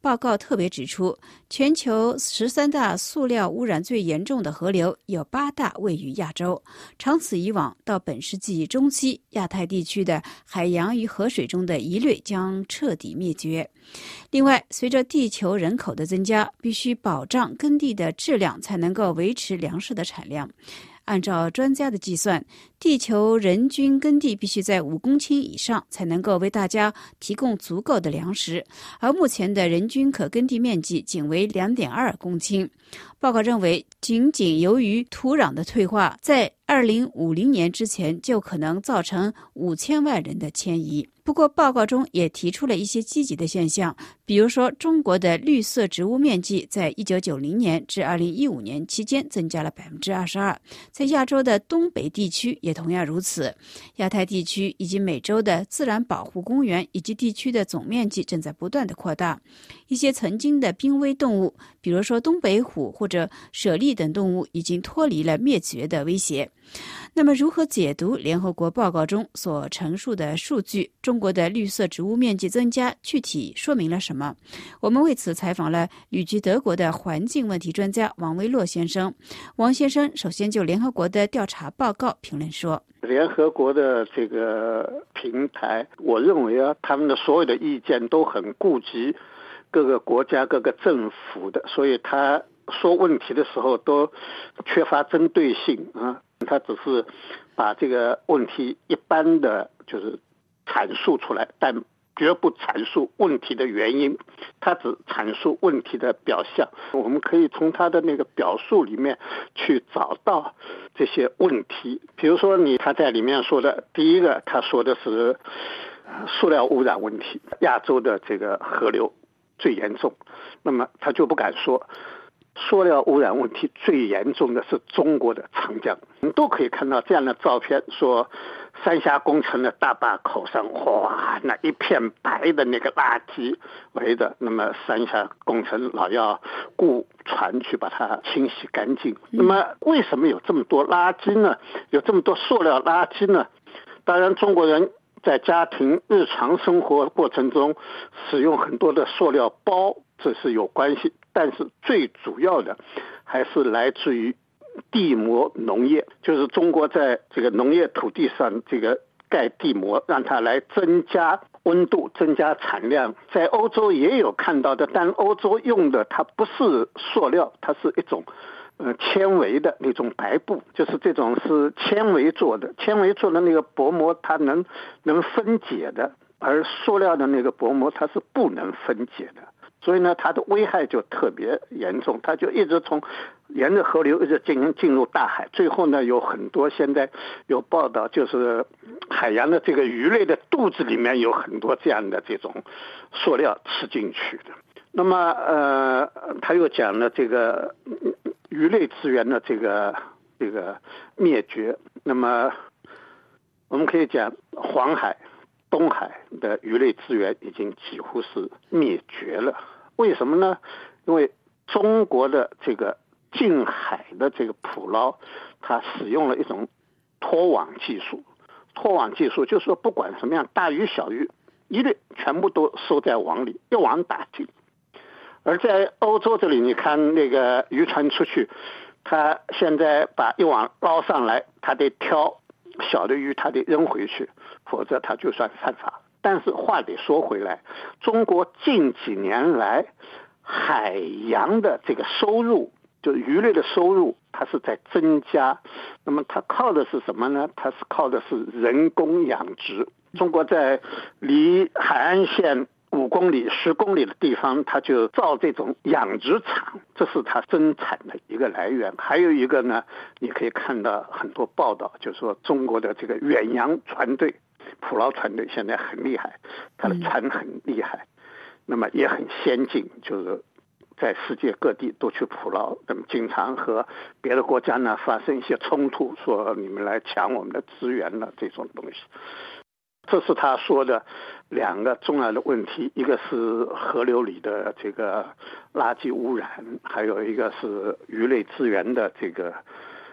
报告特别指出，全球十三大塑料污染最严重的河流有八大位于亚洲。长此以往，到本世纪中期，亚太地区的海洋与河水中的鱼类将彻底灭绝。另外，随着地球人口的增加，必须保障耕地的质量，才能够维持粮食的产量。按照专家的计算，地球人均耕地必须在五公顷以上，才能够为大家提供足够的粮食，而目前的人均可耕地面积仅为 两点二公顷。报告认为，仅仅由于土壤的退化，在二零五零年之前就可能造成五千万人的迁移。不过，报告中也提出了一些积极的现象，比如说，中国的绿色植物面积在一九九零年至二零一五年期间增加了 百分之二十二， 在亚洲的东北地区也同样如此。亚太地区以及美洲的自然保护公园以及地区的总面积正在不断的扩大。一些曾经的濒危动物，比如说东北虎或者猞猁等动物，已经脱离了灭绝的威胁。那么，如何解读联合国报告中所陈述的数据？中国的绿色植物面积增加具体说明了什么？我们为此采访了旅居德国的环境问题专家王维洛先生。王先生首先就联合国的调查报告评论说： 联合国的这个平台，我认为啊，他们的所有的意见都很顾及各个国家、各个政府的，所以他说问题的时候都缺乏针对性啊。他只是把这个问题一般的就是阐述出来，但绝不阐述问题的原因，他只阐述问题的表象。我们可以从他的那个表述里面去找到这些问题。比如说你他在里面说的第一个，他说的是塑料污染问题，亚洲的这个河流最严重，那么他就不敢说塑料污染问题最严重的是中国的长江。我们都可以看到这样的照片，说三峡工程的大坝口上，哇，那一片白的那个垃圾围着，那么三峡工程老要雇船去把它清洗干净。那么为什么有这么多垃圾呢？有这么多塑料垃圾呢？当然，中国人在家庭日常生活过程中使用很多的塑料包，这是有关系，但是最主要的还是来自于地膜农业，就是中国在这个农业土地上这个盖地膜，让它来增加温度、增加产量。在欧洲也有看到的，但欧洲用的它不是塑料，它是一种呃纤维的那种白布，就是这种是纤维做的，纤维做的那个薄膜它能能分解的，而塑料的那个薄膜它是不能分解的。所以呢，它的危害就特别严重，它就一直从沿着河流一直进进入大海，最后呢，有很多现在有报道，就是海洋的这个鱼类的肚子里面有很多这样的这种塑料吃进去的。那么呃，他又讲了这个鱼类资源的这个这个灭绝。那么我们可以讲黄海、东海的鱼类资源已经几乎是灭绝了。为什么呢？因为中国的这个近海的这个捕捞，它使用了一种拖网技术。拖网技术就是说，不管什么样，大鱼小鱼一律全部都收在网里，一网打尽。而在欧洲这里，你看那个渔船出去，他现在把一网捞上来，他得挑小的鱼，他得扔回去，否则他就算犯法。但是话得说回来，中国近几年来海洋的这个收入，就鱼类的收入，它是在增加。那么它靠的是什么呢？它是靠的是人工养殖。中国在离海岸线五公里、十公里的地方，它就造这种养殖场，这是它生产的一个来源。还有一个呢，你可以看到很多报道，就是说中国的这个远洋船队、捕捞船队现在很厉害，它的船很厉害，那么也很先进，就是在世界各地都去捕捞，那么经常和别的国家呢发生一些冲突，说你们来抢我们的资源了，这种东西。这是他说的两个重要的问题，一个是河流里的这个垃圾污染，还有一个是鱼类资源的这个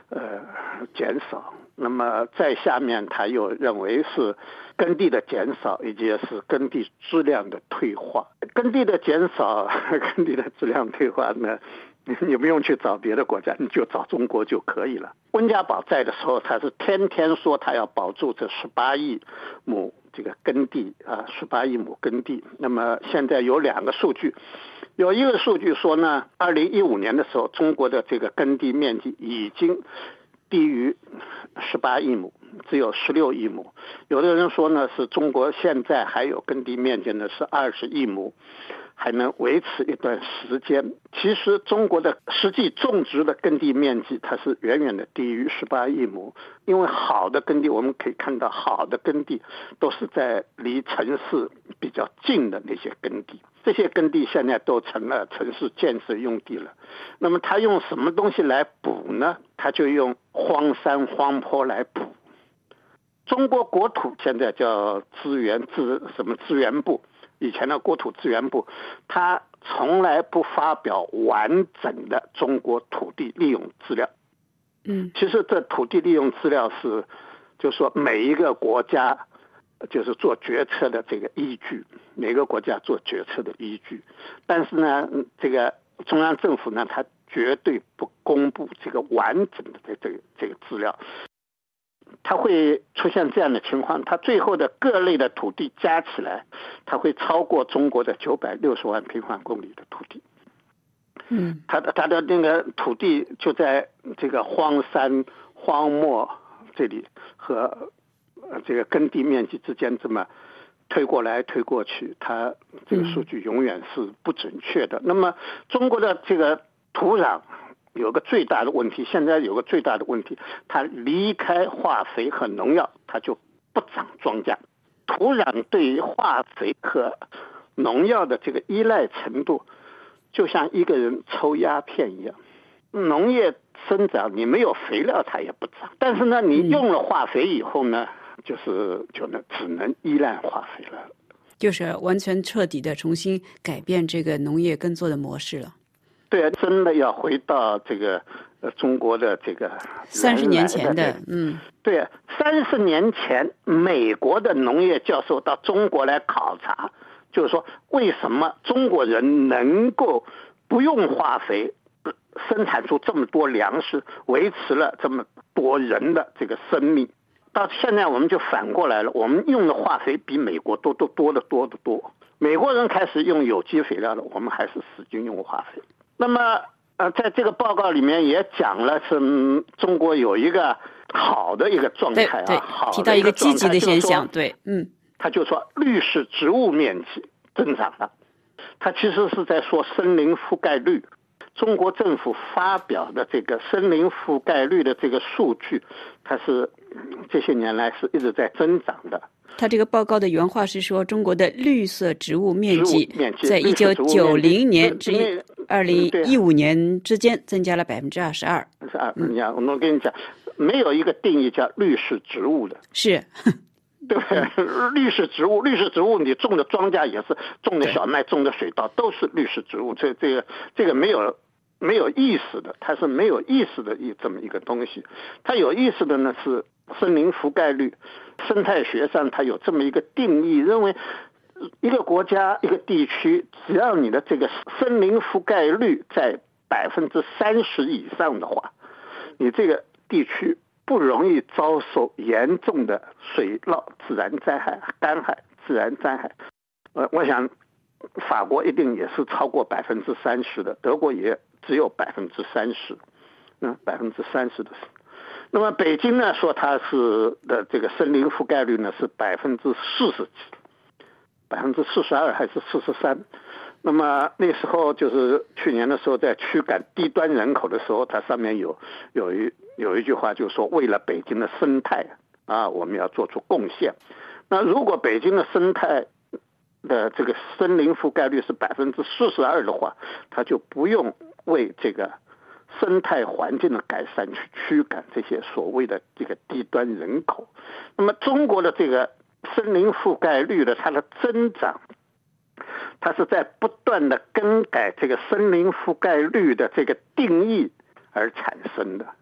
呃减少。那么在下面他又认为是耕地的减少以及是耕地质量的退化。耕地的减少耕地的质量退化呢，你不用去找别的国家，你就找中国就可以了。温家宝在的时候，他是天天说他要保住这十八亿亩这个耕地啊，十八亿亩耕地。那么现在有两个数据，有一个数据说呢，二零一五年的时候，中国的这个耕地面积已经低于十八亿亩，只有十六亿亩。有的人说呢，是中国现在还有耕地面积呢是二十亿亩，还能维持一段时间。其实中国的实际种植的耕地面积它是远远的低于十八亿亩，因为好的耕地我们可以看到，好的耕地都是在离城市比较近的那些耕地，这些耕地现在都成了城市建设用地了。那么他用什么东西来补呢？他就用荒山荒坡来补。中国国土现在叫资源资什么资源部，以前的国土资源部，他从来不发表完整的中国土地利用资料。 嗯， 其实这土地利用资料是，就是说每一个国家就是做决策的这个依据，每个国家做决策的依据。但是呢，这个中央政府呢，它绝对不公布这个完整的这个这个资料。它会出现这样的情况，它最后的各类的土地加起来，它会超过中国的九百六十万平方公里的土地。 嗯， 它的它的那个土地就在这个荒山荒漠这里和这个耕地面积之间这么推过来推过去，它这个数据永远是不准确的。那么中国的这个土壤有个最大的问题，现在有个最大的问题，它离开化肥和农药，它就不长庄稼。土壤对于化肥和农药的这个依赖程度，就像一个人抽鸦片一样。农业生长，你没有肥料它也不长，但是呢，你用了化肥以后呢，就是就能只能依赖化肥了， 就是完全彻底的重新改变这个农业耕作的模式了。 对啊，真的要回到这个呃中国的这个三十年前的，嗯， 对啊，三十年前美国的农业教授到中国来考察，就是说为什么中国人能够不用化肥生产出这么多粮食，维持了这么多人的这个生命。到现在我们就反过来了，我们用的化肥比美国多多多得多得多。美国人开始用有机肥料了，我们还是使劲用化肥。那么呃，在这个报告里面也讲了，是、嗯、中国有一个好的一个状态啊， 对对好提到一个积极的现象，对，嗯， 他就说绿色植物面积增长了，他其实是在说森林覆盖率。中国政府发表的这个森林覆盖率的这个数据，它是这些年来是一直在增长的。 他这个报告的原话是说，中国的绿色植物面积在一九九九零年至二零一五年之间增加了百分之二十二。 是啊，你讲，我跟你讲，没有一个定义叫绿色植物的， 是， 对不对？绿色植物，绿色植物，你种的庄稼也是，种的小麦，种的水稻都是绿色植物。这这个这个没有没有意思的，它是没有意思的一这么一个东西。它有意思的呢是森林覆盖率。生态学上它有这么一个定义，认为一个国家一个地区，只要你的这个森林覆盖率在百分之三十以上的话，你这个地区不容易遭受严重的水涝、自然灾害、干旱、自然灾害。呃，我想法国一定也是超过百分之三十的，德国也只有百分之三十，嗯，百分之三十的。那么北京呢，说它是的这个森林覆盖率呢是百分之四十几，百分之四十二还是四十三？那么那时候就是去年的时候，在驱赶低端人口的时候，它上面有有一有一句话，就是说为了北京的生态啊，我们要做出贡献。那如果北京的生态的这个森林覆盖率是百分之四十二的话，它就不用为这个生态环境的改善去驱赶这些所谓的这个低端人口。那么中国的这个森林覆盖率的它的增长，它是在不断的更改这个森林覆盖率的这个定义而产生的。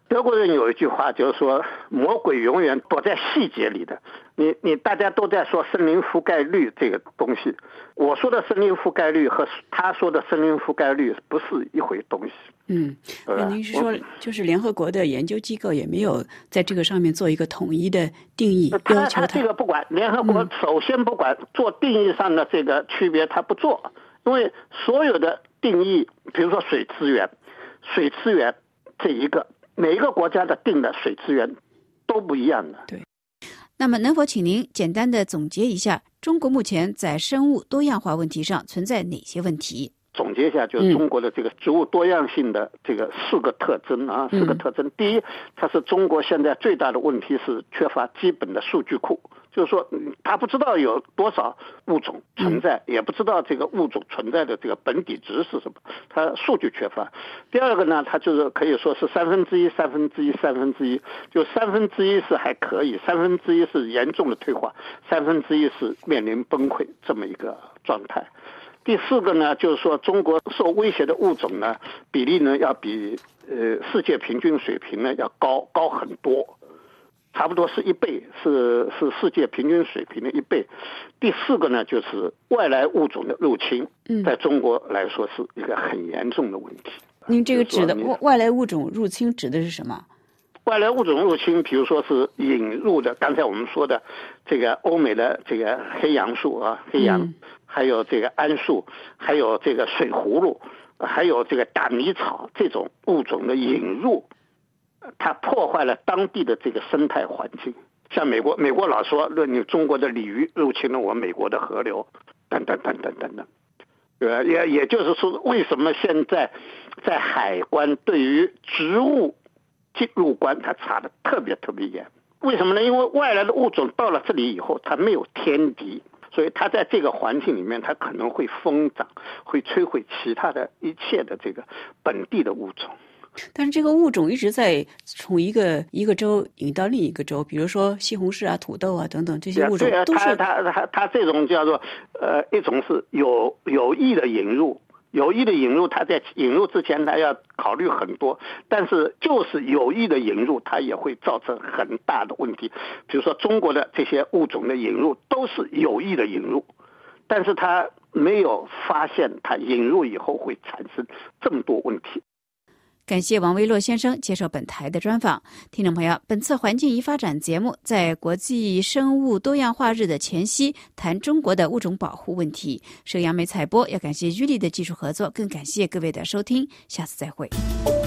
德国人有一句话，就是说魔鬼永远躲在细节里的。你你大家都在说森林覆盖率这个东西，我说的森林覆盖率和他说的森林覆盖率不是一回东西。 嗯，那您是说，就是联合国的研究机构也没有在这个上面做一个统一的定义，要求他这个不管，联合国首先不管做定义上的这个区别，他不做，因为所有的定义，比如说水资源，水资源这一个每一个国家的定的水资源都不一样的。 对。那么能否请您简单的总结一下，中国目前在生物多样化问题上存在哪些问题？ 总结一下，就是中国的这个植物多样性的这个四个特征啊，四个特征。第一，它是中国现在最大的问题是缺乏基本的数据库，就是说他不知道有多少物种存在，也不知道这个物种存在的这个本底值是什么，它数据缺乏。第二个呢，它就是可以说是三分之一、三分之一、三分之一，就三分之一是还可以，三分之一是严重的退化，三分之一是面临崩溃这么一个状态。第四个呢，就是说中国受威胁的物种呢比例呢要比呃世界平均水平呢要高高很多，差不多是一倍，是是世界平均水平的一倍。第四个呢，就是外来物种的入侵，在中国来说是一个很严重的问题。 您这个指的外来物种入侵指的是什么？ 外来物种入侵，比如说是引入的，刚才我们说的这个欧美的这个黑杨树啊，黑杨，嗯、还有这个桉树，还有这个水葫芦，还有这个大米草这种物种的引入，它破坏了当地的这个生态环境。像美国，美国老说，论你中国的鲤鱼入侵了我美国的河流，等等等等等等。呃，也也就是说，为什么现在在海关对于植物进入关它查的特别特别严？为什么呢？因为外来的物种到了这里以后，它没有天敌，所以它在这个环境里面，它可能会疯长，会摧毁其他的一切的这个本地的物种。 但是这个物种一直在从一个一个州引到另一个州，比如说西红柿啊、土豆啊等等这些物种都是。 它它它它这种叫做呃一种是有有意的引入。有意的引入，它在引入之前，它要考虑很多，但是就是有意的引入，它也会造成很大的问题。比如说中国的这些物种的引入都是有意的引入，但是它没有发现它引入以后会产生这么多问题。 感谢王维洛先生接受本台的专访。听众朋友，本次环境与发展节目在国际生物多样化日的前夕谈中国的物种保护问题，是杨梅采播，要感谢于力的技术合作，更感谢各位的收听，下次再会。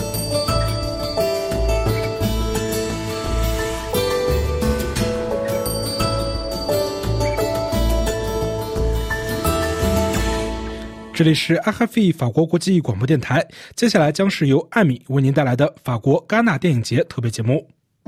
这里是 R F I 法国国际广播电台，接下来将是由艾米为您带来的法国戛纳电影节特别节目。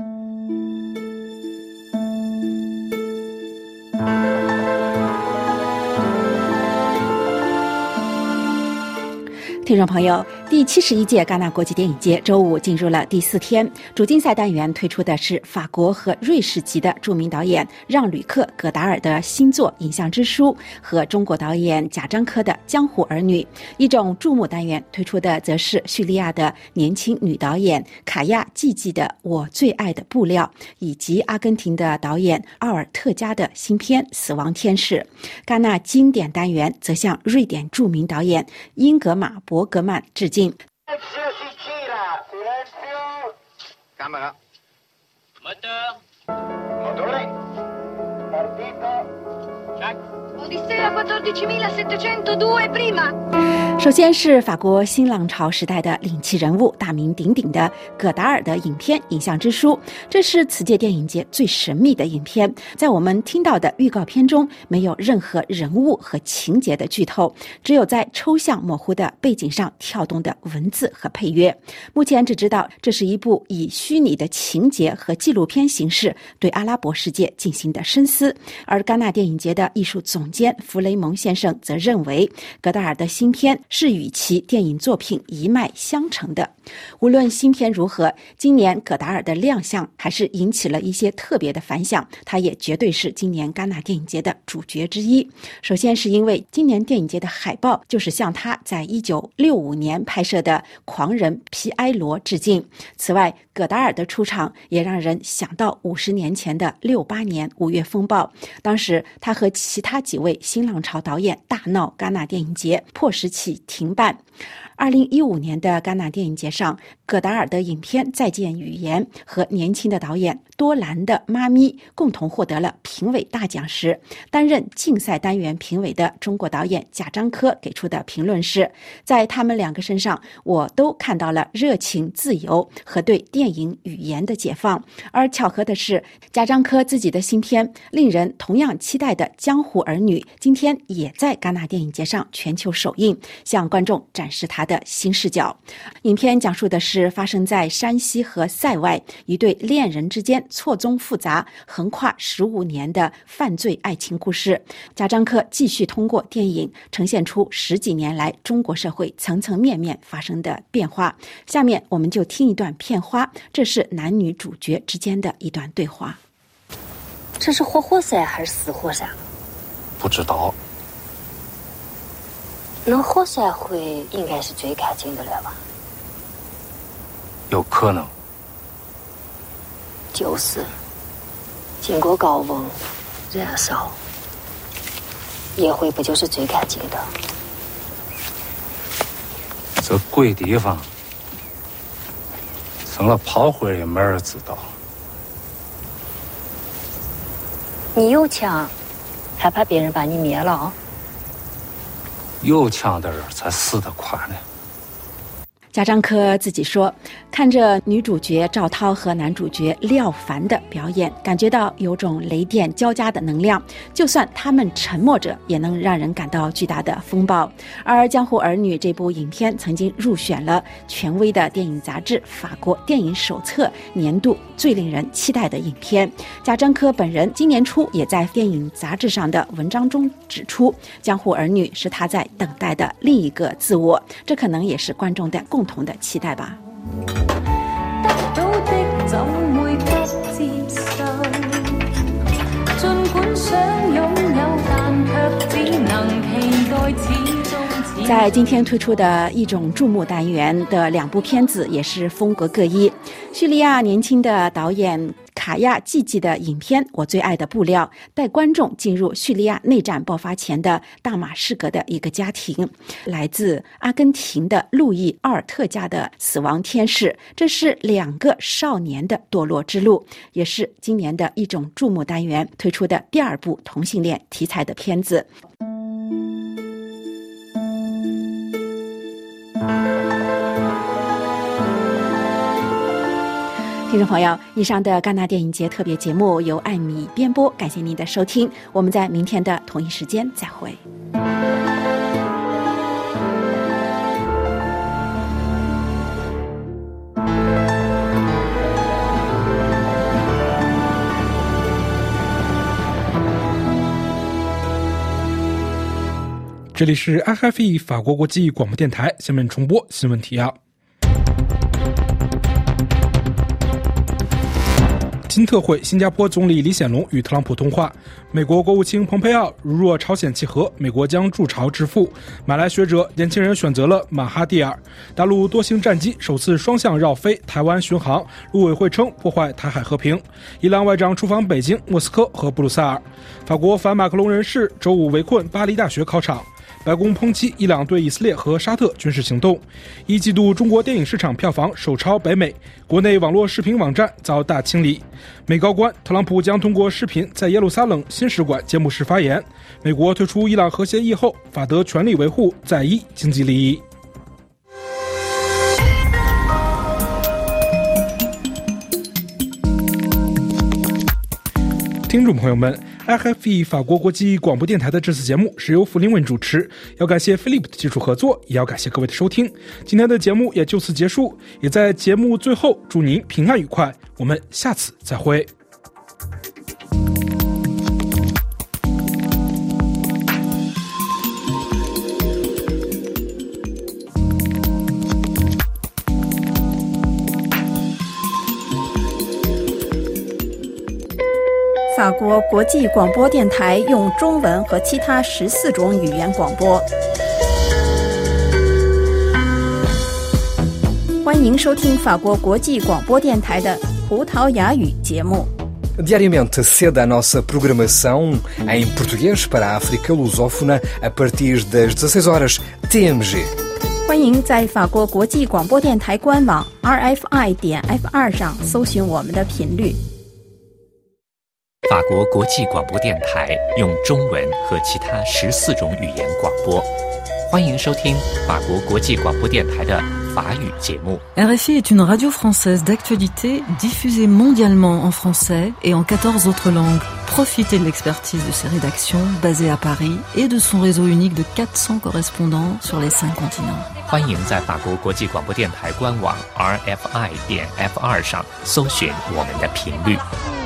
听众朋友，第七十一届戛纳国际电影节周五进入了第四天，主竞赛单元推出的是法国和瑞士籍的著名导演让·吕克·葛达尔的新作《影像之书》和中国导演贾樟柯的《江湖儿女》。一种注目单元推出的则是叙利亚的年轻女导演卡亚·季季的《我最爱的布料》，以及阿根廷的导演奥尔特加的新片《死亡天使》。戛纳经典单元则向瑞典著名导演英格玛·伯格曼致敬。首先是法国新浪潮时代的领旗人物，大名鼎鼎的葛达尔的影片《影像之书》，这是此届电影节最神秘的影片。在我们听到的预告片中，没有任何人物和情节的剧透，只有在抽象模糊的背景上跳动的文字和配乐。目前只知道这是一部以虚拟的情节和纪录片形式对阿拉伯世界进行的深思。而戛纳电影节的艺术总监弗雷蒙先生则认为，葛达尔的新片是与其电影作品一脉相承的。无论新片如何，今年葛达尔的亮相还是引起了一些特别的反响，他也绝对是今年戛纳电影节的主角之一。首先是因为今年电影节的海报就是向他在一九六五年拍摄的《狂人皮埃罗》致敬。此外，葛达尔的出场也让人想到五十年前的六八年五月风暴，当时他和其他几位新浪潮导演大闹戛纳电影节，迫使其停办。二零一五年的戛纳电影节上，葛达尔的影片《再见语言》和年轻的导演多兰的《妈咪》共同获得了评委大奖时，担任竞赛单元评委的中国导演贾樟柯给出的评论是：在他们两个身上，我都看到了热情、自由和对电影语言的解放。而巧合的是，贾樟柯自己的新片令人同样期待的《江湖儿女》今天也在戛纳电影节上全球首映，向观众展示他的新视角。影片讲述的是发生在山西和塞外一对恋人之间错综复杂、横跨十五年的犯罪爱情故事。贾樟柯继续通过电影呈现出十几年来中国社会层层面面发生的变化。下面我们就听一段片花，这是男女主角之间的一段对话。 这是活活塞还是死活塞？ 不知道。 那活塞会应该是最干净的了吧？ 有可能。 就是，经过高温燃烧，烟灰不就是最干净的？ 这鬼地方，成了炮灰也没人知道。 你有枪，还怕别人把你灭了？ 有枪的人才死得快呢。 贾樟柯自己说，看着女主角赵涛和男主角廖凡的表演，感觉到有种雷电交加的能量，就算他们沉默着，也能让人感到巨大的风暴。而《江湖儿女》这部影片曾经入选了权威的电影杂志法国电影手册年度最令人期待的影片。贾樟柯本人今年初也在电影杂志上的文章中指出，《江湖儿女》是他在等待的另一个自我，这可能也是观众的共共同的期待吧。得到的怎會不接受？儘管想擁有，但卻只能期待始終。在今天推出的一种注目单元的两部片子也是风格各异。叙利亚年轻的导演卡亚季季的影片《我最爱的布料》带观众进入叙利亚内战爆发前的大马士革的一个家庭。来自阿根廷的路易奥尔特家的死亡天使，这是两个少年的堕落之路，也是今年的一种注目单元推出的第二部同性恋题材的片子。听众朋友，以上的戛纳电影节特别节目由艾米编播，感谢您的收听，我们在明天的同一时间再会。 这里是 R F I 法国国际广播电台，下面重播新闻提要。金特会新加坡总理李显龙与特朗普通话，美国国务卿蓬佩奥如若朝鲜契合，美国将驻朝致富。马来学者年轻人选择了马哈蒂尔。大陆多星战机首次双向绕飞台湾巡航，陆委会称破坏台海和平。伊朗外长出访北京、莫斯科和布鲁塞尔。法国反马克龙人士周五围困巴黎大学考场。白宫抨击伊朗对以色列和沙特军事行动。一季度中国电影市场票房首超北美，国内网络视频网站遭大清理。美高官特朗普将通过视频在耶路撒冷新使馆揭幕式发言。美国退出伊朗核协议后，法德全力维护在伊经济利益。听众朋友们，R F I 法国国际广播电台的这次节目是由福林文主持，要感谢 Philip 的技术合作，也要感谢各位的收听。今天的节目也就此结束，也在节目最后祝您平安愉快，我们下次再会。 法国国际广播电台用中文和其他十四种语言广播。欢迎收听法国国际广播电台的葡萄牙语节目。 Diariamente acede à nossa programação em português para a África lusófona a partir das dezasseis horas T M G。 欢迎在法国国际广播电台官网 R F I 点 F 二 上搜寻我们的频率。 法国国际广播电台用中文和其他十四种语言广播。欢迎收听法国国际广播电台的法语节目。 R F I est une radio française d'actualité diffusée mondialement en français et en quatorze autres langues. Profitez de l'expertise de ses rédactions basées à Paris et de son réseau unique de quatre cents correspondants sur les cinq continents. 欢迎在法国国际广播电台官网 R F I 点 F 二 上搜寻我们的频率。